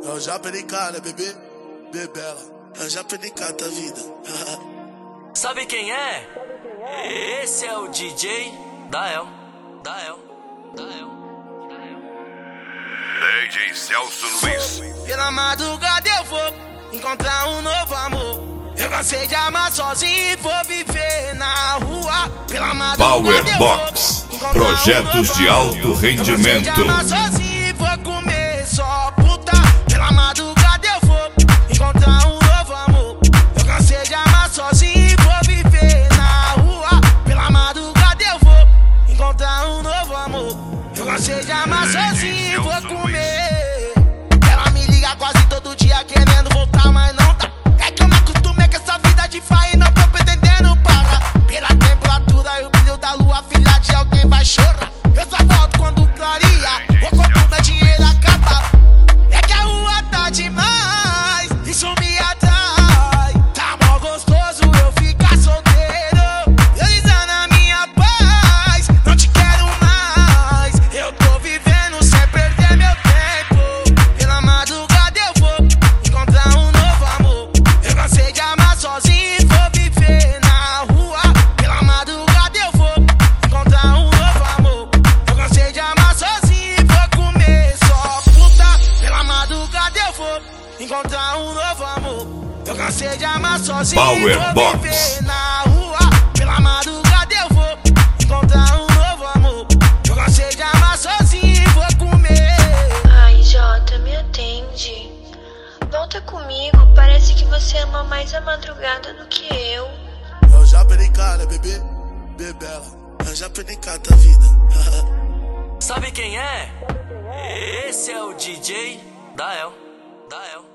Eu já perdi cara, bebê, bebela. Eu já perdi cara da vida. Sabe quem é? Esse é o DJ Dael. DJ Celso Luiz. Pela madrugada eu vou encontrar um novo amor. Eu cansei de amar sozinho e vou viver na rua. Pela madrugada Power Box, projetos de alto rendimento. Eu cansei de amar sozinho e vou comer só puta. Pela madrugada eu vou encontrar um novo amor. Eu cansei de amar sozinho e vou viver na rua. Pela madrugada eu vou encontrar um novo amor. Eu cansei de amar sozinho e vou comer. Ela me liga quase todo dia querendo voltar, mas não tá. É que eu me acostumei com essa vida de farra e não tô pretendendo parar. Pela temperatura e o brilho da lua, filha de alguém vai chorar. Eu só volto quando clarear, ou quando meu dinheiro acabar. É que a rua tá demais, isso me atrai. Tá mó gostoso eu ficar solteiro, realizando a minha paz. Não te quero mais, eu tô vivendo sem perder meu tempo. Pela madrugada eu vou encontrar um novo amor. Eu cansei de amar sozinho e vou viver na rua. Pela madrugada eu vou encontrar um novo amor. Eu cansei de amar sozinho e vou comer só puta. Pela madrugada eu vou encontrar um novo amor. Eu cansei de amar sozinho Power e vou Box. viver na rua. Pela madrugada eu vou encontrar um novo amor. Eu cansei de amar sozinho e vou comer. Ai, Jota, me atende. Volta comigo, parece que você ama mais a madrugada do que eu. Eu já perdi cara, bebê, bebela. Eu já perdi cara da vida. Sabe quem é? Esse é o DJ Dael.